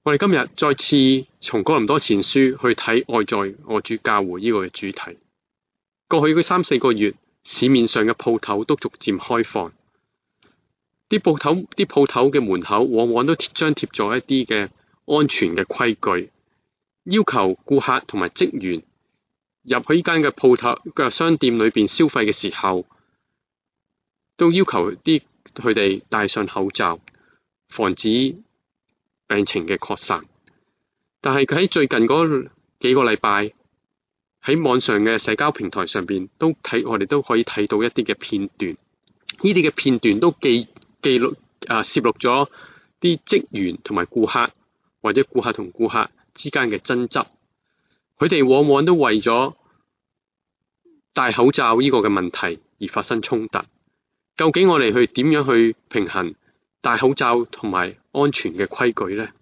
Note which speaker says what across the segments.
Speaker 1: 我哋今日再次從哥林多前書去睇愛在我主教會呢個嘅主題。過去嗰3-4個月，市面上嘅鋪頭都逐漸開放，啲鋪頭嘅門口往往都張貼咗一啲嘅安全嘅規矩，要求顧客同埋職員入去呢間嘅鋪頭嘅商店裏邊消費嘅時候，都要求佢哋戴上口罩，防止病情嘅擴散。但係佢喺最近嗰幾個禮拜，喺網上嘅社交平台上邊我哋都可以睇到一啲嘅片段，呢啲嘅片段都記錄攝錄咗啲職員同埋顧客，或者顧客同顧客之間嘅爭執。佢哋往往都為咗戴口罩呢個嘅問題而發生衝突。究竟我哋點樣去平衡戴口罩同埋安全嘅規矩呢？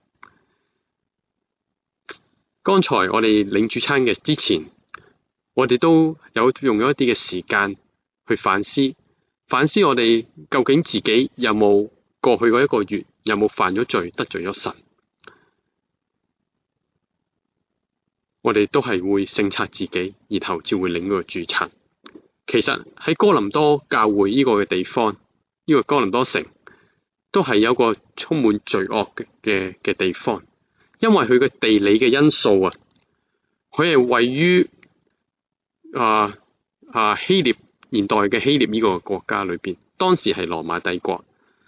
Speaker 1: 剛才我哋領主餐嘅之前，我哋都有用咗一啲嘅時間去反思我哋究竟自己有冇過去嗰1個月有冇犯咗罪，得罪咗神。我哋都係會省察自己，然後至會領嗰個主餐。其實喺哥林多教會呢個嘅地方，呢個哥林多城都係有個充滿罪惡嘅地方，因為佢嘅地理嘅因素啊，佢係位於希臘年代嘅希臘呢個國家裏邊，當時係羅馬帝國。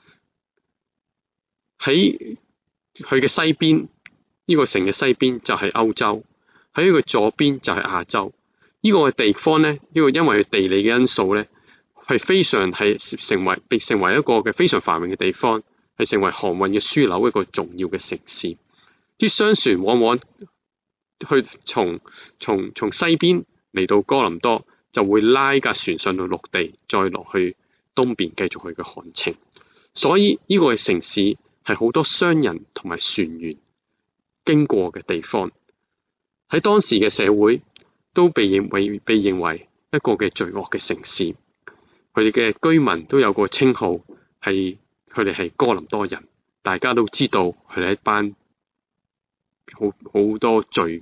Speaker 1: 喺佢嘅西邊，呢個城嘅西邊就係歐洲，喺佢左邊就係亞洲。呢個地方呢，因為佢地理嘅因素呢，係非常成為一個嘅非常繁榮嘅地方，係成為航運嘅樞紐，一個重要嘅城市。啲商船往往去從西邊嚟到哥林多，就會拉架船上到陸地，再落去東邊繼續佢嘅航程。所以呢個城市係好多商人同埋船員經過嘅地方。喺當時嘅社會都被認為一個嘅罪惡嘅城市。佢哋嘅居民都有個稱號，佢哋係哥林多人。大家都知道佢哋係一班好多罪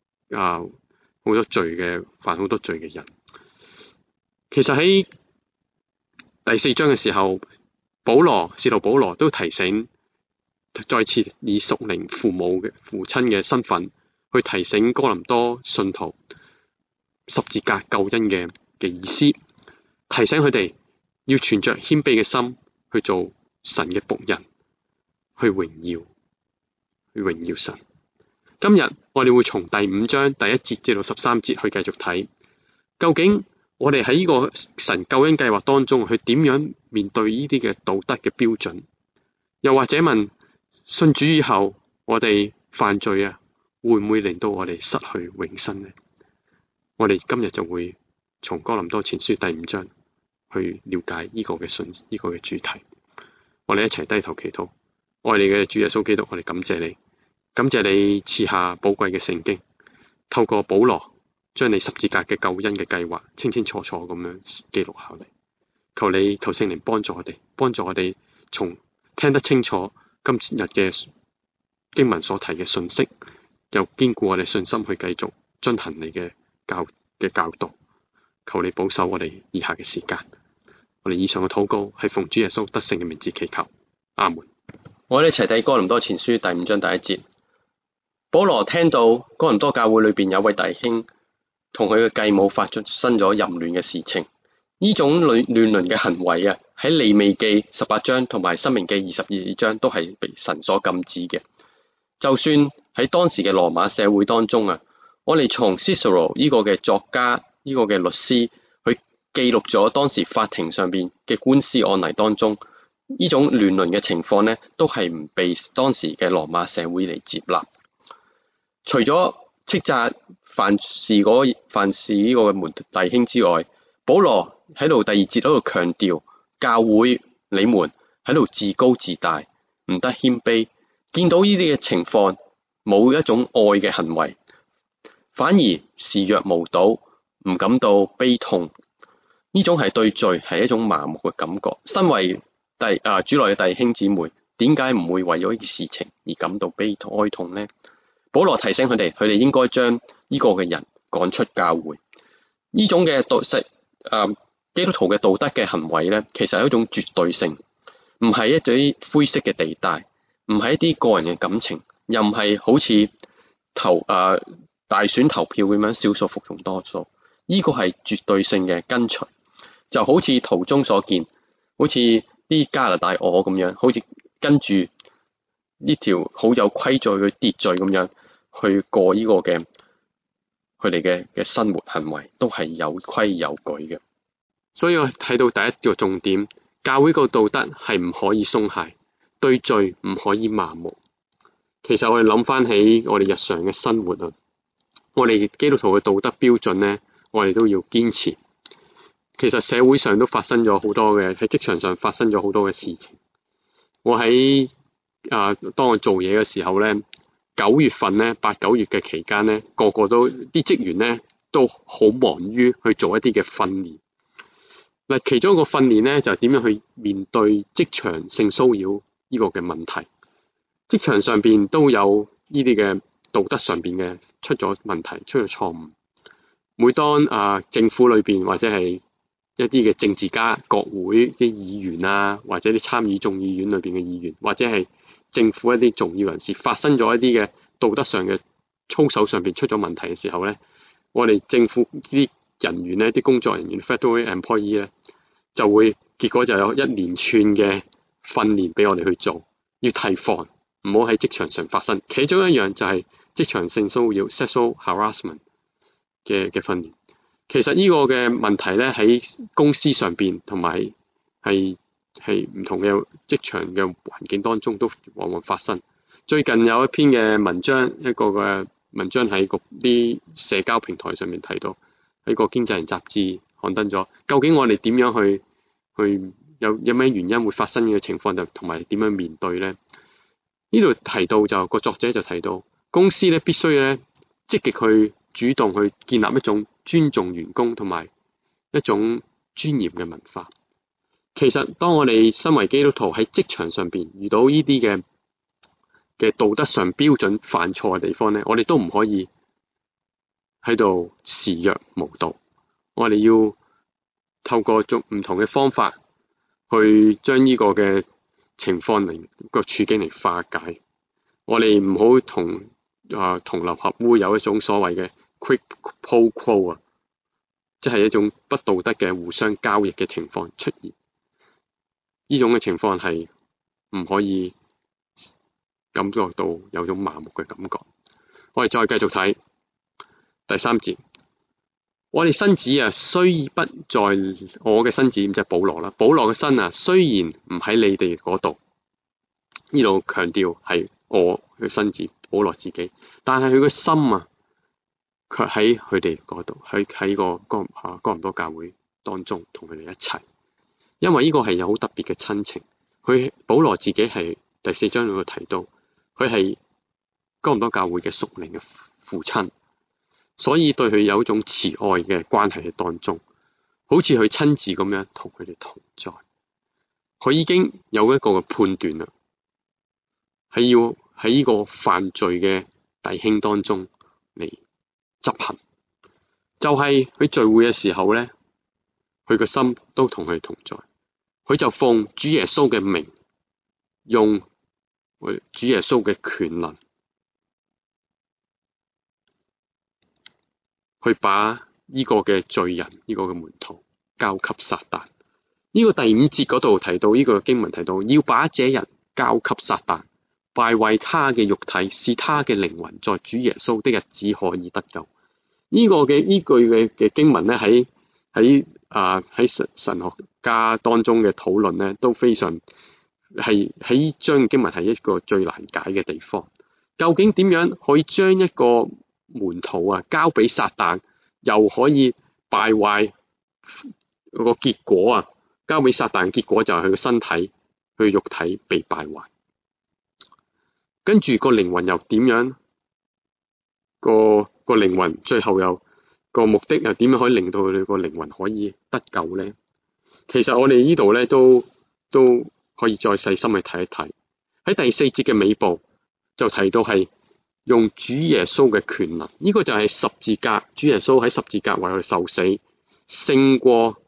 Speaker 1: 嘅犯好多罪嘅人。其實喺第4章嘅時候，使徒保羅都提醒，再次以屬靈父親嘅身份去提醒哥林多信徒十字架救恩嘅意思，提醒佢哋要存着謙卑嘅心去做神嘅僕人，去榮耀神。今日我哋會從第5章第1節至到13節去繼續睇，究竟我哋喺呢個神救恩計劃當中，去點樣面對呢啲嘅道德嘅標準？又或者問，信主以後我哋犯罪會唔會令到我哋失去永生呢？我哋今日就會從哥林多前書第5章去了解呢個嘅主題。我哋一齊低頭祈禱。愛你嘅主耶穌基督，我哋感謝你賜下寶貴嘅聖經，透過保羅將你十字架嘅救恩嘅計劃清清楚楚咁樣記錄下嚟。求聖靈幫助我哋從聽得清楚今日嘅經文所提嘅信息，又堅固我哋信心去繼續遵行你嘅教導。求你保守我哋以下嘅時間。我哋以上嘅禱告係奉主耶穌得勝嘅名字祈求，阿門。
Speaker 2: 我哋一齊睇哥林多前書第5章第1節。保羅聽到哥林多教會裏邊有位弟兄同佢嘅繼母發生咗淫亂嘅事情，呢種亂倫嘅行為喺利未記18章同埋申命記22章都係被神所禁止嘅。就算喺當時嘅羅馬社會當中我哋從 Cicero 呢個嘅作家，呢個嘅律師去記錄咗當時法庭上邊嘅官司案例當中，呢種亂倫嘅情況都係唔被當時嘅羅馬社會嚟接納。除咗斥責犯事呢個嘅弟兄之外，保羅喺度第2節喺度強調，教會你們喺度自高自大，唔得謙卑，見到呢啲嘅情況，冇一種愛嘅行為，反而視若無睹，唔感到悲痛。呢種係對罪係一種麻木嘅感覺。身為主內嘅弟兄姊妹， 點解唔會為咗呢件事情而感到悲哀痛呢？保羅提醒佢哋應該將呢個嘅人趕出教會。呢種嘅基督徒嘅道德嘅行為咧，其實係一種絕對性，唔係一啲灰色嘅地帶，唔係一啲個人嘅感情，又唔係好似大選投票咁樣少數服從多數。呢個係絕對性嘅跟隨，就好似圖中所見，好似啲加拿大鵝咁樣，好似跟住呢條好有規矩嘅秩序咁樣去過呢個嘅佢哋嘅生活行為，都係有規有矩嘅。
Speaker 1: 所以我睇到第一個重點，教會個道德係唔可以鬆懈，對罪唔可以麻木。其實我哋諗翻起我哋日常嘅生活啊，我哋基督徒嘅道德標準呢，我哋都要堅持。其實社會上都發生咗好多嘅，喺職場上發生咗好多嘅事情。我喺當我做嘢嘅時候呢，9月份呢，8、9月嘅期間呢，個個都啲職員呢都好忙於去做一啲嘅訓練。嗱，其中一個訓練呢，就係點樣去面對職場性騷擾呢個嘅問題。職場上邊都有呢啲嘅道德上邊嘅出咗問題，出咗錯誤。每當政府裏邊或者係一啲嘅政治家、國會啲議員啊，或者啲參議眾議院裏邊嘅議員，或者係政府一啲重要人士發生咗一啲嘅道德上嘅操守上邊出咗問題嘅時候呢，我哋政府啲人員呢，啲工作人員 federal employee 呢，結果就有一連串嘅訓練俾我哋去做，要提防唔好喺職場上發生。其中一樣就係職場性騷擾 sexual harassment 嘅訓練。其實呢個嘅問題咧，喺公司上邊同埋係唔同嘅職場嘅環境當中都往往發生。最近有一篇嘅文章，一個嘅文章喺啲社交平台上面睇到，喺個經濟人雜誌刊登咗。究竟我哋點樣去有咩原因會發生呢個情況，就同埋點樣面對呢？呢度提到個作者就提到，公司咧必須咧積極去主動去建立一種尊重員工同埋一種尊嚴嘅文化。其實當我哋身為基督徒喺職場上邊遇到呢啲嘅道德上標準犯錯嘅地方咧，我哋都唔可以喺度視若無睹。我哋要透過種唔同嘅方法去將呢個嘅情況個處境嚟化解。我哋唔好同流合污，有一種所謂嘅 quid pro quo 啊，即係一種不道德嘅互相交易嘅情況出現。呢種嘅情況係唔可以感覺到有種麻木嘅感覺。我哋再繼續睇第3節。我哋身子雖不在我嘅身子，即係保羅啦。保羅嘅身雖然唔喺你哋嗰度，呢度強調係我嘅身子，保羅自己，但係佢個心卻喺佢哋嗰度，喺個哥林多教會當中同佢哋一齊。因為呢個係有好特別嘅親情。保羅自己係第4章裏面提到，佢係哥林多教會嘅屬靈嘅父親。所以對佢有一種慈愛嘅關係喺當中，好似佢親自咁樣同佢哋同在。佢已經有一個嘅判斷啦，係要喺呢個犯罪嘅弟兄當中嚟執行。就係佢聚會嘅時候咧，佢個心都同佢同在。佢就奉主耶穌嘅名，用主耶穌嘅權能，去把呢個嘅罪人，呢個嘅門徒交給撒旦。呢個第5節嗰度提到，呢個經文提到，要把這人交給撒旦，敗壞他嘅肉體，使他嘅靈魂在主耶穌的日子可以得救。呢句嘅經文咧，喺神學家當中嘅討論咧，都非常係喺將經文係一個最難解嘅地方。究竟點樣可以將一個門徒交俾撒旦，又可以敗壞個結果交俾撒旦，結果就係佢個身體、佢肉體被敗壞。跟住個靈魂又點樣？個靈魂最後又個目的又點樣可以令到佢哋個靈魂可以得救呢？其實我哋呢度咧都可以再細心去睇一睇。 喺第4節嘅尾部就提到係用主耶穌嘅權能，呢個就係十字架，主耶穌喺十字架為我哋受死，勝過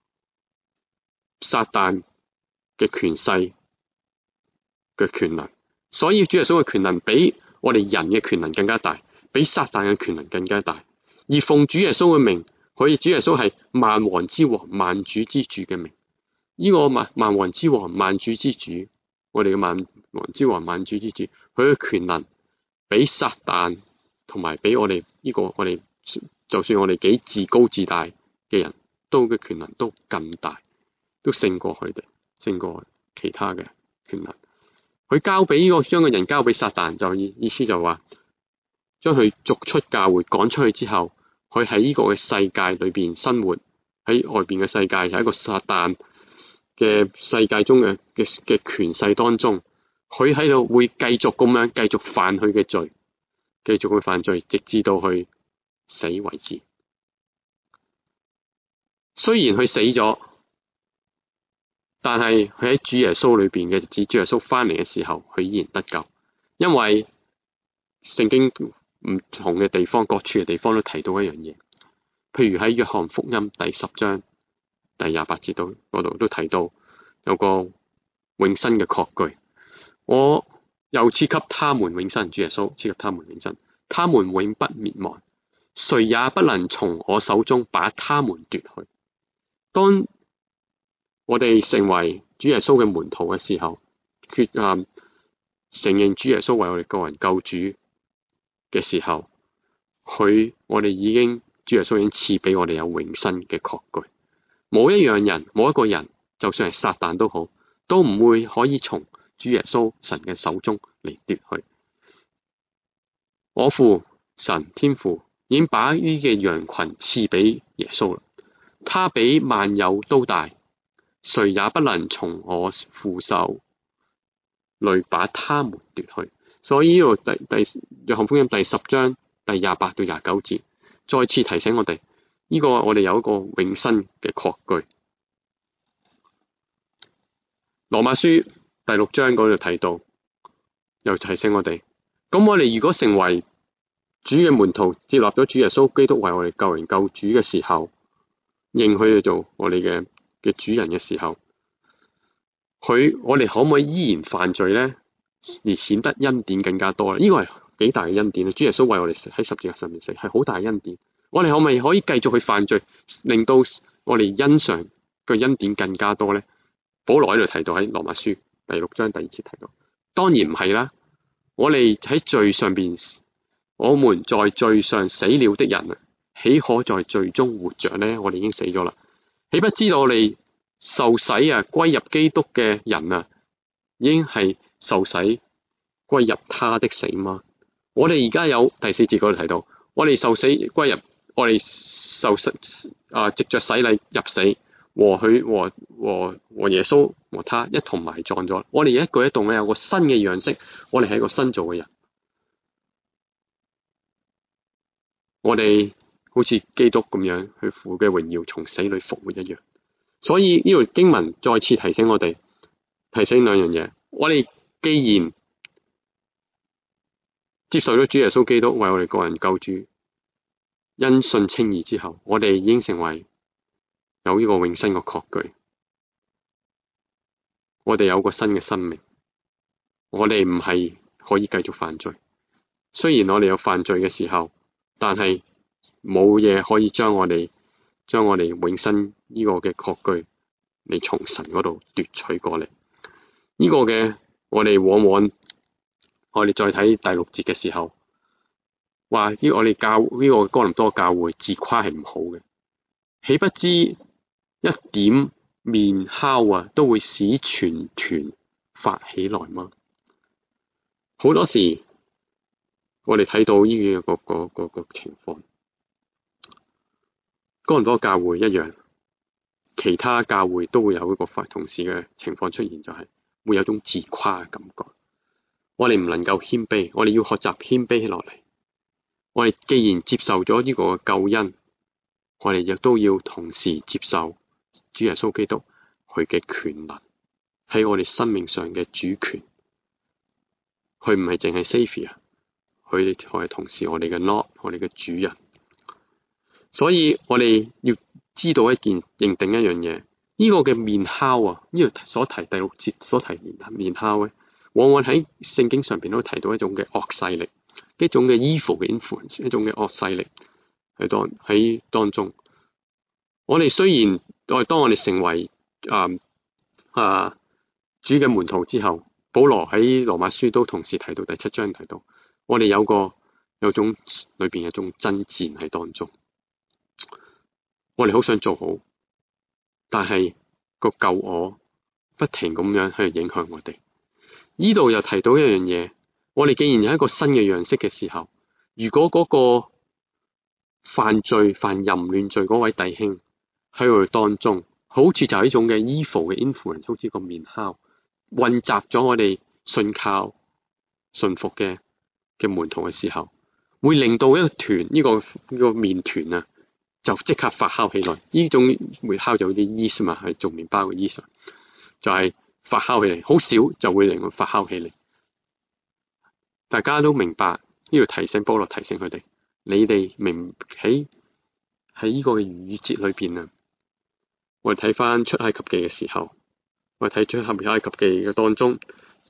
Speaker 1: 撒旦嘅權勢嘅權能。所以主耶穌嘅權能比我哋人嘅權能更加大，比撒旦嘅權能更加大。而奉主耶穌嘅名，可以主耶穌係萬王之王、萬主之主嘅名。呢個萬王之王、萬主之主，我哋嘅萬王之王、萬主之主，佢嘅權能比撒旦同埋比我哋我哋就算我哋幾自高自大嘅人都嘅權能都更大，都勝過佢哋，勝過其他嘅權能。佢將個人交俾撒旦，就意思就話將佢逐出教會，趕出去之後，佢喺呢個嘅世界裏邊生活，喺外邊嘅世界就喺一個撒旦嘅世界中嘅權勢當中，佢喺度會繼續咁樣繼續犯佢嘅罪，繼續去犯罪，直至到去死為止。雖然佢死咗，但係佢喺主耶穌裏邊嘅日子，主耶穌翻嚟嘅時候，佢依然得救。因為聖經唔同嘅地方，各處嘅地方都提到一樣嘢，譬如喺約翰福音第10章第28節嗰度都提到有個永生嘅確據，我又賜給他們永生，主耶穌賜給他們永生，他們永不滅亡，誰也不能從我手中把他們奪去。當我哋成為主耶穌嘅門徒嘅時候，承認主耶穌為我哋個人救主嘅時候，主耶穌已經賜俾我哋有永生嘅確據。冇一個人，就算係撒旦都好，都唔會可以從主耶穌神嘅手中嚟奪去。我父神天父已經把呢嘅羊群賜俾耶穌啦，他比萬有都大，誰也不能從我父手裏把他們奪去。所以呢度約翰福音第10章第28到29節，再次提醒我哋，呢個我哋有一個永生嘅確據。羅馬書第6章嗰度提到，又提醒我哋，咁我哋如果成為主嘅門徒，接納咗主耶穌基督為我哋救人救主嘅時候，認佢哋做我哋嘅主人嘅時候，我哋可唔可以依然犯罪呢？而顯得恩典更加多咧？呢個係幾大嘅恩典啊！主耶穌為我哋喺十字架上面死，係好大嘅恩典。我哋可唔可以繼續去犯罪，令到我哋欣賞嘅恩典更加多呢？保羅喺度提到喺羅馬書第6章第2節提到，當然唔係啦。我哋喺罪上邊，我們在罪上死了的人啊，豈可在罪中活着呢？我哋已經死咗啦，豈不知道我哋受洗歸入基督嘅人啊，已經係受洗歸入他的死嗎？我哋而家有第4節嗰度提到，我哋受死歸入，我哋藉着洗禮入死，和耶穌和他一同埋葬咗。我哋一舉一動咧有個新嘅樣式，我哋係一個新造嘅人。我哋好似基督咁樣去父嘅榮耀從死裏復活一樣。所以呢條經文再次提醒我哋，提醒兩樣嘢。我哋既然接受咗主耶穌基督為我哋個人救主，因信稱義之後，我哋已經成為有呢個永生嘅確據。我哋有個新嘅生命，我哋唔係可以繼續犯罪。雖然我哋有犯罪嘅時候，但係冇嘢可以將我哋永生呢個嘅確據嚟從神嗰度奪取過嚟。呢個嘅我哋往往我哋再睇第6節嘅時候，話我哋呢個哥林多教會自誇係唔好嘅，豈不知一點麵酵都會使全團發起來嗎？好多時我哋睇到呢個情況，哥林多教會一樣，其他教會都會有一個同時嘅情況出現，就係會有種自誇嘅感覺。我哋唔能夠謙卑，我哋要學習謙卑起落嚟。我哋既然接受咗呢個救恩，我哋亦都要同時接受主耶穌基督佢嘅權能喺我哋生命上嘅主權。 佢唔係淨係 Saviour，佢係同時我哋嘅 Lord，我哋嘅主人。所以我哋要知道認定一樣嘢，呢個嘅面酵啊，呢度所提第6節所提面酵咧，往往喺聖經上邊都提到一種嘅惡勢力，一種嘅 evil 嘅 influence， 一種嘅惡勢力喺當中。我哋雖然當我哋成為主嘅門徒之後，保羅喺羅馬書都同時提到第7章提到，我哋有種裏邊有種爭戰喺當中。我哋好想做好，但係個舊我不停咁樣去影響我哋。呢度又提到一樣嘢，我哋既然有一個新嘅樣式嘅時候，如果嗰個犯淫亂罪嗰位弟兄喺我哋當中，好似就係呢種嘅 evil 嘅 influence， 好似個面酵混雜咗我哋信靠信服嘅門徒嘅時候，會令到一個團呢個麵團啊，就即刻發酵起來。呢種會酵就好啲 yeast 嘛，係做麵包嘅 yeast， 就係發酵起嚟，好少就會令佢發酵起嚟。大家都明白呢度保羅提醒佢哋，你哋明喺呢個嘅逾越節裏邊啊，我哋睇翻出埃及記嘅時候，我哋睇出埃及記嘅當中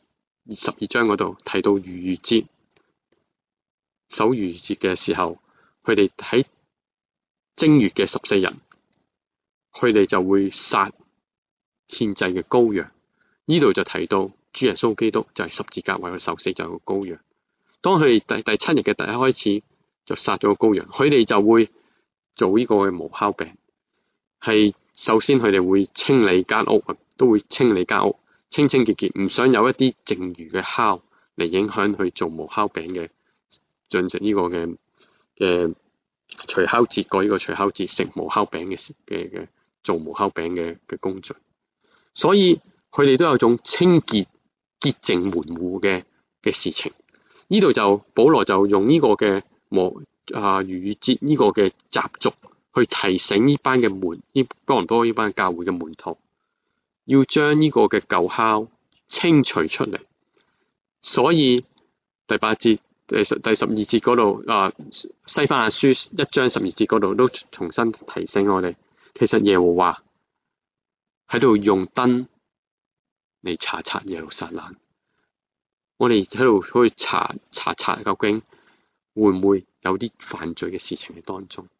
Speaker 1: 12章嗰度提到逾越節，守逾越節嘅時候，佢哋喺正月嘅14日，佢哋就會殺獻祭嘅羔羊。呢度就提到主耶穌基督就係十字架為佢受死就係個羔羊。當佢哋第7日嘅第一開始就殺咗個羔羊，佢哋就會做呢個嘅無酵餅。係首先佢哋會清理間屋，都會清理間屋，清潔，唔想有一啲剩餘嘅酵嚟影響去做無酵餅嘅進食呢個嘅除酵節過呢個除酵節食無酵餅嘅做無酵餅嘅工序。所以佢哋都有種清潔潔淨門戶嘅事情。呢度就保羅就用呢個嘅逾越節呢個嘅習俗去提醒呢班嘅哥林多呢班教會嘅門徒，要將呢個嘅舊酵清除出嚟。所以第8節第12節嗰度西番雅書1章12節嗰度都重新提醒我哋，其實耶和華喺度用燈嚟查察耶路撒冷。我哋喺度去查究竟會唔會有啲犯罪嘅事情喺當中。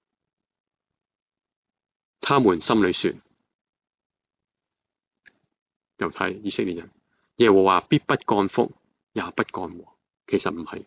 Speaker 1: 他們心裏說，猶太以色列人，耶和華必不降福，也不降禍。其實唔係，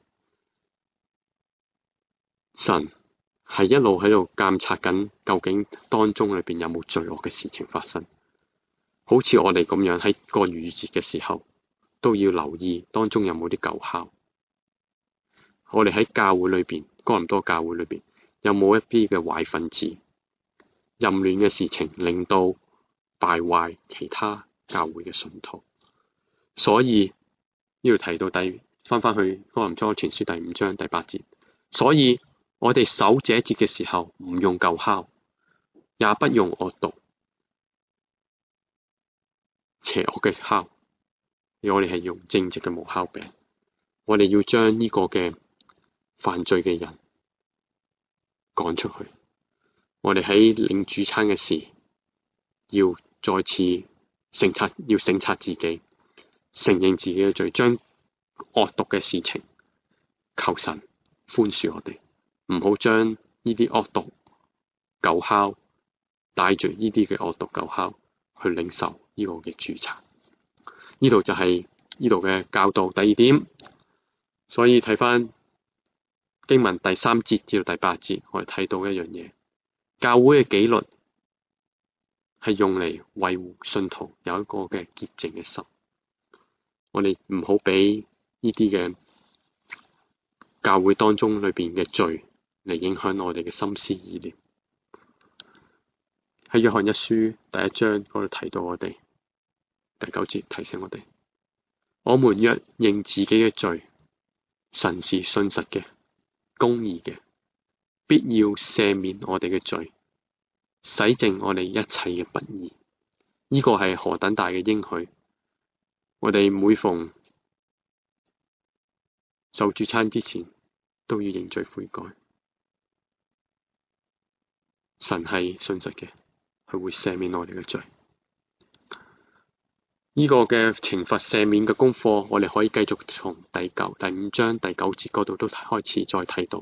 Speaker 1: 神係一路喺度監察緊，究竟當中裏邊有冇罪惡嘅事情發生。好似我哋咁樣喺過逾越節嘅時候，都要留意當中有冇啲舊酵。我哋喺教會裏邊，哥林多教會裏邊，有冇一啲嘅壞分子，淫亂嘅事情令到敗壞其他教會嘅信徒。所以呢度提到翻去哥林多前書第5章第8節，所以我哋守這節嘅時候，唔用舊酵，也不用惡毒邪惡嘅酵，而我哋係用正直嘅無酵餅。我哋要將呢個嘅犯罪嘅人趕出去。我哋喺領主餐嘅時，要再次省察自己，承認自己嘅罪，將惡毒嘅事情求神寬恕我哋，唔好將呢啲惡毒舊酵帶住呢啲嘅惡毒舊酵去領受呢個嘅主餐。呢度就係呢度嘅教導。第2點，所以睇翻經文第3節至到第8節，我哋睇到一樣嘢，教會嘅紀律係用嚟維護信徒有一個嘅潔淨嘅心。我哋唔好俾呢啲嘅教會當中裏邊嘅罪嚟影響我哋嘅心思意念。喺約翰一書第1章嗰度提到我哋第9節提醒我哋，我們若認自己嘅罪，神是信實嘅、公義嘅，必要赦免我哋嘅罪，洗淨我哋一切嘅不義。呢個係何等大嘅應許！我哋每逢受主餐之前都要認罪悔改。神係信實嘅，佢會赦免我哋嘅罪。呢個嘅懲罰赦免嘅功課，我哋可以繼續從第五章第9節嗰度都開始再睇到。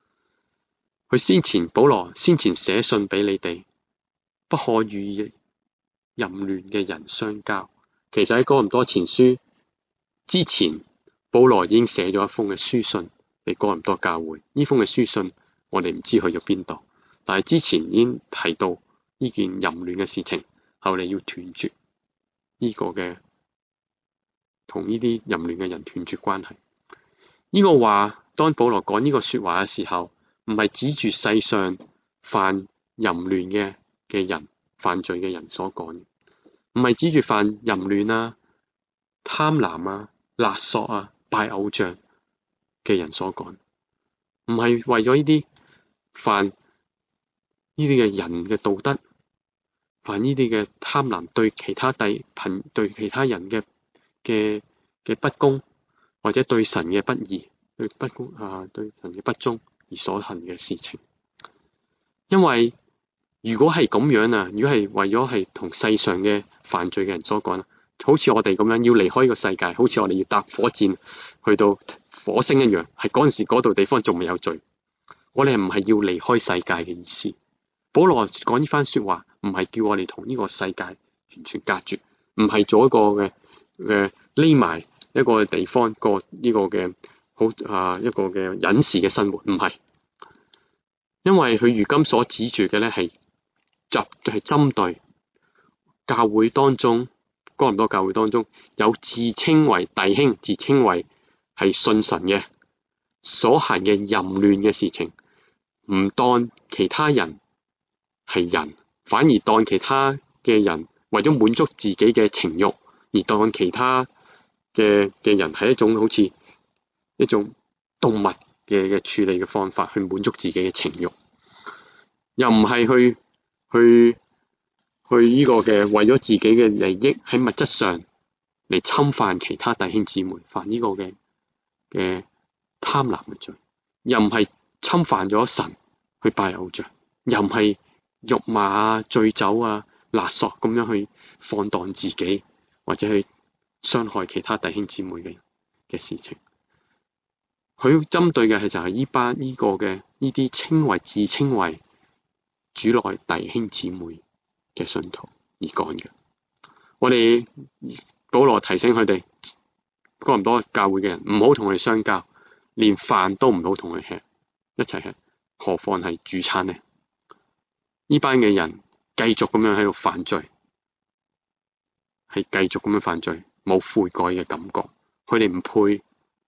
Speaker 1: 保羅先前寫信俾你哋，不可與淫亂嘅人相交。其實喺哥林多前書之前，保羅已經寫咗一封嘅書信俾哥林多教會。呢封嘅書信我哋唔知去咗邊度，但係之前已經提到呢件淫亂嘅事情，後嚟要斷絕呢個嘅同呢啲淫亂嘅人斷絕關係。呢個話，當保羅講呢個說話嘅時候，唔係指住世上犯淫亂嘅人、犯罪嘅人所講嘅，唔係指住犯淫亂啊、貪婪啊、勒索啊、拜偶像嘅人所講，唔係為咗呢啲犯呢啲嘅人嘅道德，犯呢啲嘅貪婪，對其他人嘅不公，或者對神嘅不義、對神嘅不忠而所行嘅事情。因為如果係咁樣啊，如果係為咗係同世上嘅犯罪嘅人所講，好似我哋咁樣要離開呢個世界，好似我哋要搭火箭去到火星一樣，係嗰陣時嗰度地方仲未有罪，我哋唔係要離開世界嘅意思。保羅講呢番說話，唔係叫我哋同呢個世界完全隔絕，唔係做一個嘅匿埋一個地方過呢個嘅一個嘅隱士嘅生活，唔係。因為佢如今所指住嘅咧係針對教會當中，哥林多教會當中有自稱為弟兄、自稱為係信神嘅所行嘅淫亂嘅事情，唔當其他人係人，反而當其他嘅人為咗滿足自己嘅情慾，而當其他嘅人係一種好似一種動物嘅處理嘅方法去滿足自己嘅情慾，又唔係去呢個嘅為咗自己嘅利益喺物質上嚟侵犯其他弟兄姊妹，犯呢個嘅貪婪嘅罪，又唔係侵犯咗神去拜偶像，又唔係辱罵啊、醉酒啊、勒索咁樣去放蕩自己，或者去傷害其他弟兄姊妹嘅事情。佢針對嘅係就係呢啲自稱為主內弟兄姊妹嘅信徒而講嘅。我哋保羅提醒佢哋，哥林多教會嘅人唔好同佢哋相交，連飯都唔好同佢吃一齊吃，何況係主餐呢？呢班嘅人繼續咁樣喺度犯罪，係繼續咁樣犯罪，冇悔改嘅感覺，佢哋唔配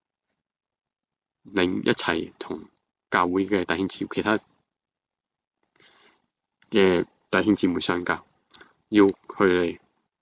Speaker 1: 令一齊同教會嘅弟兄姊妹、其他嘅弟兄姊妹相交，要佢哋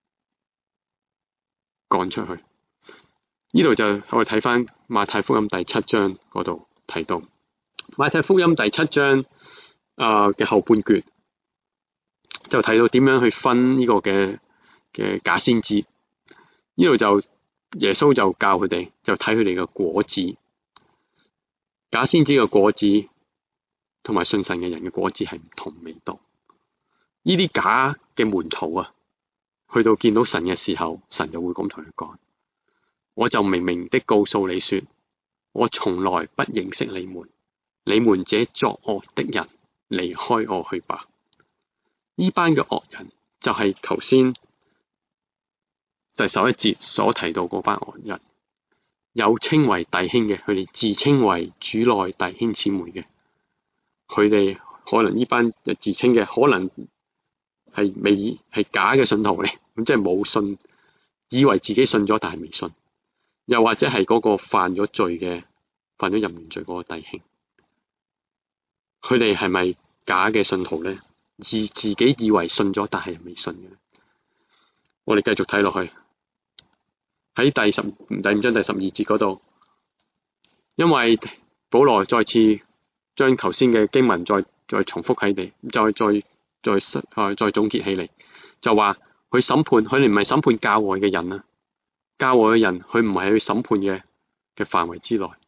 Speaker 1: 趕出去。呢度就我哋睇翻馬太福音第7章嗰度提到，馬太福音第7章嘅後半段就睇到點樣去分呢個嘅假先知。呢度就耶穌就教佢哋，就睇佢哋嘅果子。假先知嘅果子同埋信神嘅人嘅果子係唔同味道。呢啲假嘅門徒啊，去到見到神嘅時候，神就會咁同佢講：我就明明的告訴你說，我從來不認識你們，你們這作惡的人，離開我去吧。呢班嘅惡人就係頭先第11節所提到嗰班惡人，有稱為弟兄嘅，佢哋自稱為主內弟兄姊妹嘅，佢哋可能呢班自稱嘅可能係假嘅信徒嚟，咁即係冇信，以為自己信咗但係未信，又或者係嗰個犯咗淫亂罪嗰個弟兄，佢哋係咪假嘅信徒呢？而自己以為信咗但係未信嘅。我哋繼續睇落去，喺第5章第12節嗰度，因為保羅再次將頭先嘅經文再重複喺地，再總結起嚟，就話佢審判，佢哋唔係審判教外嘅人啊，教外嘅人佢唔係去審判嘅範圍之內，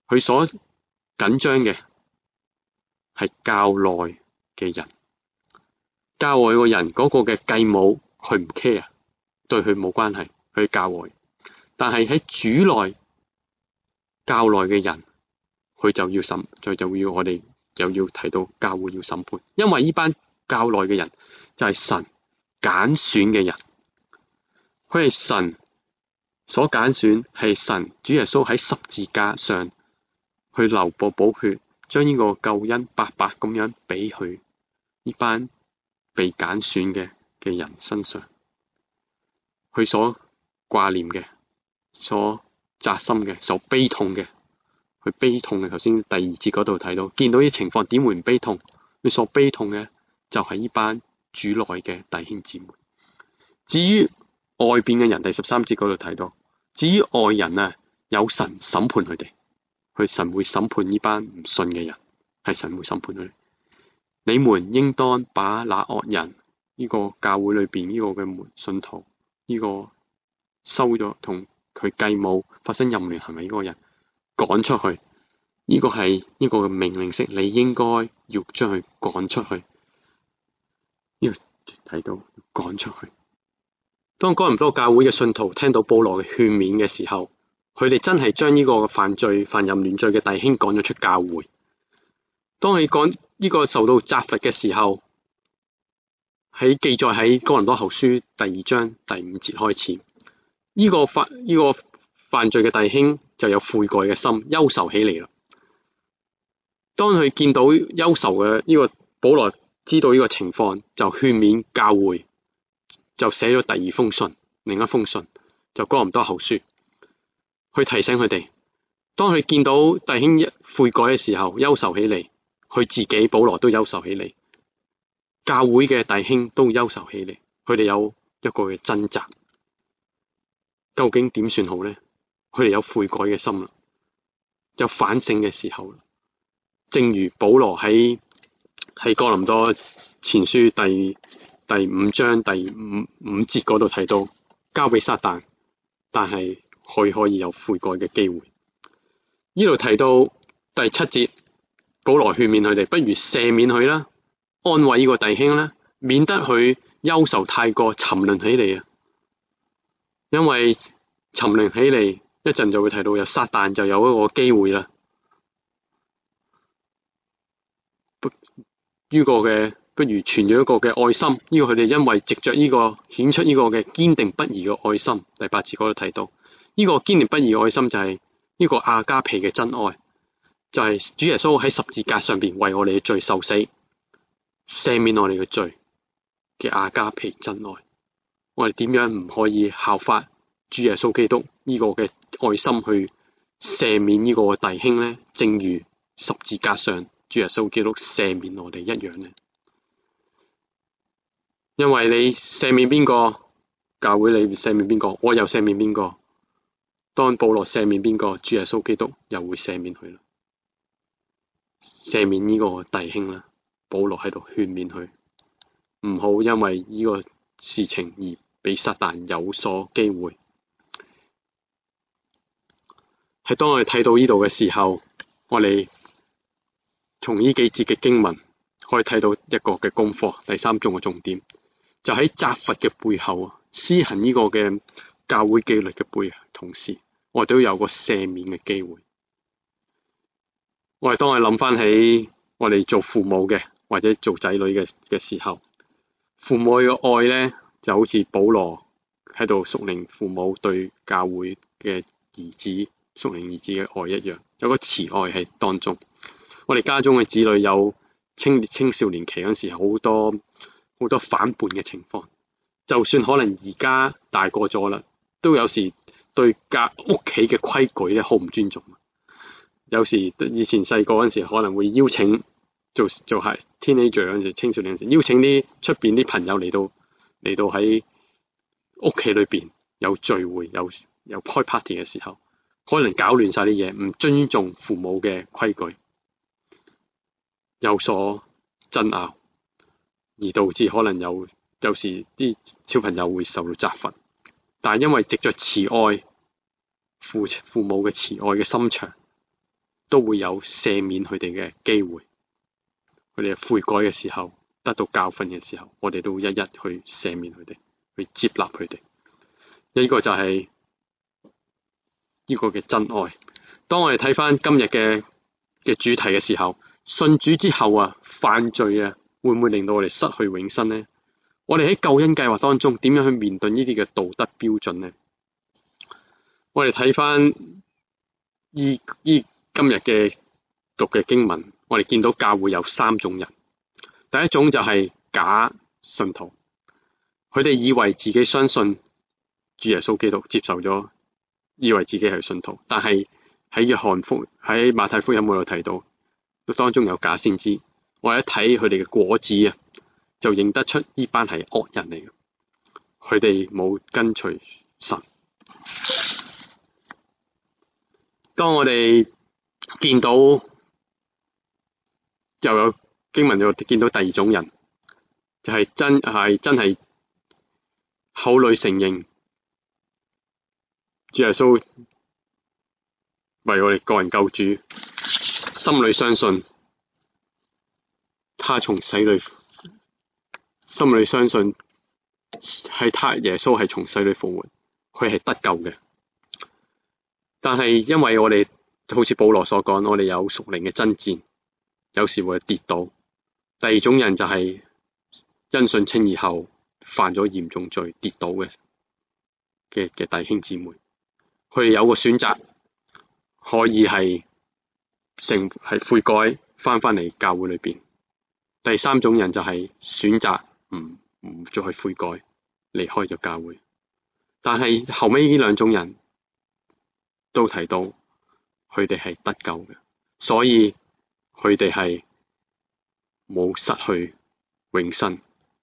Speaker 1: 佢所緊張嘅係教內嘅人，教外個人嗰個嘅繼母，佢唔 care，對佢冇關係，佢教外。但係喺主內教內嘅人，佢就要就要我哋又要提到教會要審判，因為呢班教內嘅人就係神揀選嘅人，佢係神所揀選，係神主耶穌喺十字架上去流過寶血，將呢個救恩白白咁樣俾佢呢班被揀選嘅人身上，佢所掛念嘅，所扎心嘅，所悲痛嘅，佢悲痛嘅。頭先第二節嗰度睇到，見到啲情況點會唔悲痛？佢所悲痛嘅就係呢班主內嘅弟兄姊妹。至於外邊嘅人，第13節嗰度睇到，至於外人啊，有神審判佢哋，神會審判呢班唔信嘅人，係神會審判佢哋。你們應當把那惡人，呢個教會裏邊呢個嘅信徒，呢個收咗同佢繼母發生淫亂行為呢個人趕出去。呢個係呢個嘅命令式，你應該要將佢趕出去。呢個睇到趕出去。當哥林多教會嘅信徒聽到保羅嘅勸勉嘅時候，佢哋真係將呢個犯淫亂罪嘅弟兄趕咗出教會。當佢講呢個受到責罰嘅時候，喺記載喺哥林多後書第2章第5節開始，呢個犯罪嘅弟兄就有悔改嘅心，憂愁起嚟啦。當佢見到憂愁嘅呢個保羅知道呢個情況，就勸勉教會，就寫咗第二封信，另一封信就哥林多後書，去提醒佢哋。當佢見到弟兄悔改嘅時候，憂愁起嚟，佢自己保羅都憂愁起嚟，教會嘅弟兄都憂愁起嚟，佢哋有一個嘅掙扎，究竟點算好呢？佢哋有悔改嘅心啦，有反省嘅時候啦。正如保羅喺哥林多前書第5章第五節嗰度提到，交俾撒旦，但係佢可以有悔改嘅機會。呢度提到第7節，保羅勸勉佢哋，不如赦免佢啦，安慰呢個弟兄啦，免得佢憂愁太過沉淪起嚟啊！因為沉淪起嚟，一陣就會提到有撒旦就有一個機會啦。呢個嘅不如存咗一個嘅愛心，呢個佢哋因為藉着呢個顯出呢個嘅堅定不移嘅愛心。第8節嗰度提到，呢個堅定不移嘅愛心就係呢個亞加皮嘅真愛，就係主耶穌喺十字架上邊為我哋嘅罪受死，赦免我哋嘅罪嘅亞加皮真愛。我哋點樣唔可以效法主耶穌基督呢個嘅愛心去赦免呢個弟兄呢？正如十字架上主耶穌基督赦免我哋一樣呢？因為你赦免邊個，教會你赦免邊個，我又赦免邊個。當保羅赦免邊個，主耶穌基督又會赦免佢啦。赦免呢個弟兄啦，保羅喺度勸勉佢，唔好因為呢個事情而俾撒旦有所機會。喺當我哋睇到呢度嘅時候，我哋從呢幾節嘅經文可以睇到一個嘅功課。第3種嘅重點就喺責罰嘅背後，施行呢個嘅教會紀律嘅背後，同時我哋都有個赦免嘅機會。我哋當我哋諗翻起我哋做父母嘅或者做仔女嘅時候，父母嘅愛呢，就好似保羅喺度屬靈父母對教會嘅兒子屬靈兒子嘅愛一樣，有個慈愛喺當中。我哋家中嘅子女有青少年期嗰時，好多反叛嘅情況，就算可能而家大個咗啦，都有時對屋企嘅規矩咧好唔尊重。有時以前細個嗰時可能會邀請做係 teenager 嗰時，青少年嗰時邀請啲出邊啲朋友嚟到喺屋企裏邊有聚會有開 party 嘅時候，可能搞亂晒啲嘢，唔尊重父母嘅規矩，有所爭拗，而導致可能有時啲小朋友會受到責罰。但係因為藉着慈愛父母嘅慈愛嘅心腸， 都會有赦免佢哋嘅機會。佢哋悔改嘅時候，得到教訓嘅時候，我哋都會一一去赦免佢哋，去接納佢哋。呢個就係呢個嘅真愛。當我哋睇翻今日嘅主題嘅時候，信主之後啊，犯罪啊，會唔會令到我哋失去永生呢？我哋喺救恩計劃當中點樣去面對呢啲嘅道德標準呢？我哋睇翻今日嘅讀嘅經文，我哋見到教會有三種人。第一種就係假信徒，佢哋以為自己相信主耶穌基督，接受咗，以為自己係信徒，但係喺馬太福音嗰度提到，當中有假先知。我一睇佢哋嘅果子啊，就認得出呢班係惡人嚟嘅，佢哋冇跟隨神。當我哋見到又有經文又見到第二種人，就係真係口裏承認主耶穌為我哋個人救主，心裏相信心裏相信係耶穌係從死裏復活，佢係得救嘅。但係因為我哋好似保羅所講，我哋有屬靈嘅爭戰，有時會跌倒。第二種人就係因信稱義後犯咗嚴重罪跌倒嘅弟兄姊妹，佢哋有個選擇，可以係悔改翻嚟教會裏邊。第三種人就係選擇唔再去悔改，離開咗教會。但係後尾呢兩種人都提到佢哋係得救嘅，所以佢哋係冇失去永生。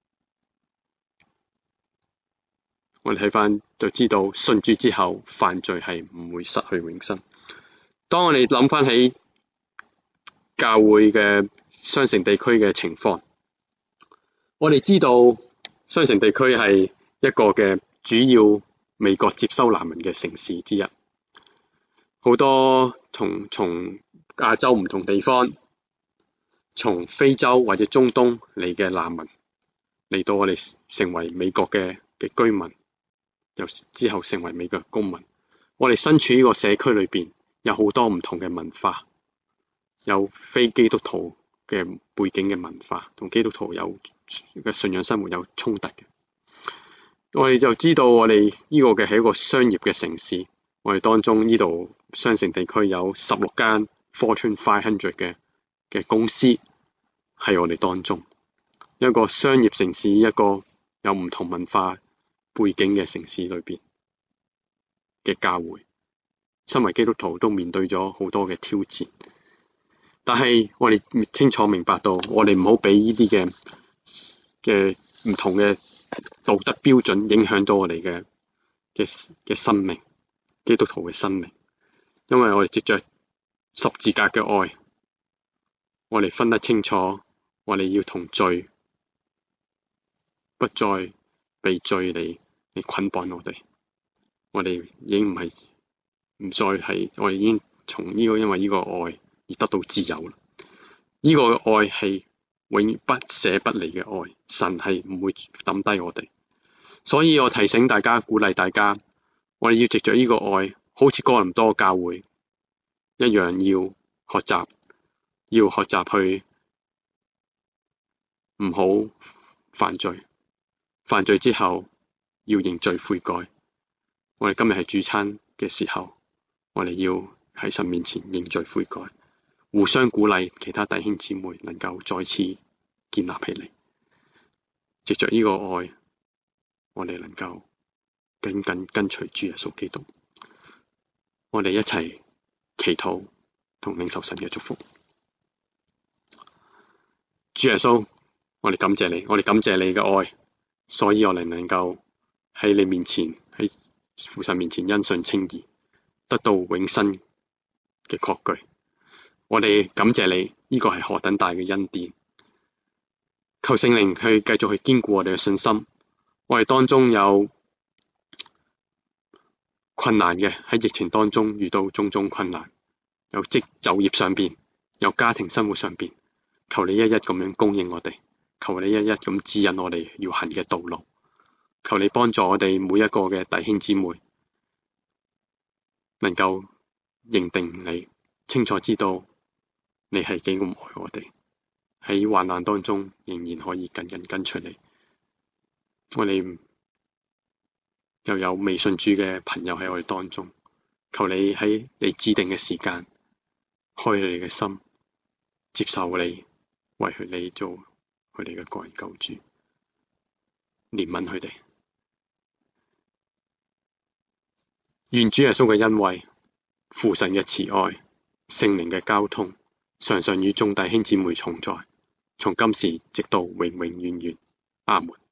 Speaker 1: 我哋睇翻就知道，信主之後犯罪係唔會失去永生。當我哋諗翻起教會嘅雙城地區嘅情況，我哋知道雙城地區係一個嘅主要美國接收難民嘅城市之一。好多從亞洲唔同地方，從非洲或者中東嚟嘅難民嚟到我哋成為美國嘅居民，又之後成為美國公民。我哋身處呢個社區裏邊，有好多唔同嘅文化，有非基督徒嘅背景嘅文化，同基督徒有嘅信仰生活有衝突嘅。我哋就知道我哋呢個嘅係一個商業嘅城市。我哋當中呢度雙城地區有16間 Fortune 500嘅公司喺我哋當中，一個商業城市，一個有唔同文化背景嘅城市裏邊嘅教會，身為基督徒都面對咗好多嘅挑戰。但係我哋清楚明白到，我哋唔好俾呢啲嘅唔同嘅道德標準影響到我哋嘅生命。基督徒嘅生命，因為我哋藉着十字架嘅愛，我哋分得清楚，我哋要同罪不再被罪嚟捆綁我哋。我哋已經唔再係，我哋已經從因為呢個愛而得到自由啦。呢個愛係永遠不捨不離嘅愛，神係唔會抌低我哋。所以我提醒大家，鼓勵大家。我哋要藉着呢個愛，好似哥林多教會一樣，要學習去唔好犯罪。犯罪之後要認罪悔改。我哋今日係主餐嘅時候，我哋要喺神面前認罪悔改，互相鼓勵其他弟兄姊妹能夠再次建立起嚟。藉着呢個愛，我哋能夠緊緊跟隨主耶穌基督，我哋一齊祈禱同領受神嘅祝福。主耶穌，我哋感謝你，我哋感謝你嘅愛，所以我哋能夠喺你面前，喺父神面前因信稱義，得到永生嘅確據。我哋感謝你，呢個係何等大嘅恩典。求聖靈去繼續去堅固我哋嘅信心。我哋當中有困難嘅，喺疫情當中遇到種種困難， 有就業上邊，有家庭生活上邊，求你一一咁樣供應我哋，求你一一咁指引我哋要行嘅道路，求你幫助我哋每一個嘅弟兄姊妹，能夠認定你，清楚知道你係幾咁愛我哋，喺患難當中仍然可以緊緊跟隨你。我哋又有未信主嘅朋友喺我哋當中，求你喺你指定嘅時間開佢哋嘅心，接受你，為佢哋做佢哋嘅個人救主，憐憫佢哋。願主耶穌嘅恩惠、父神嘅慈愛、聖靈嘅交通，常常與眾弟兄姊妹同在，從今時直到永永遠遠。阿門。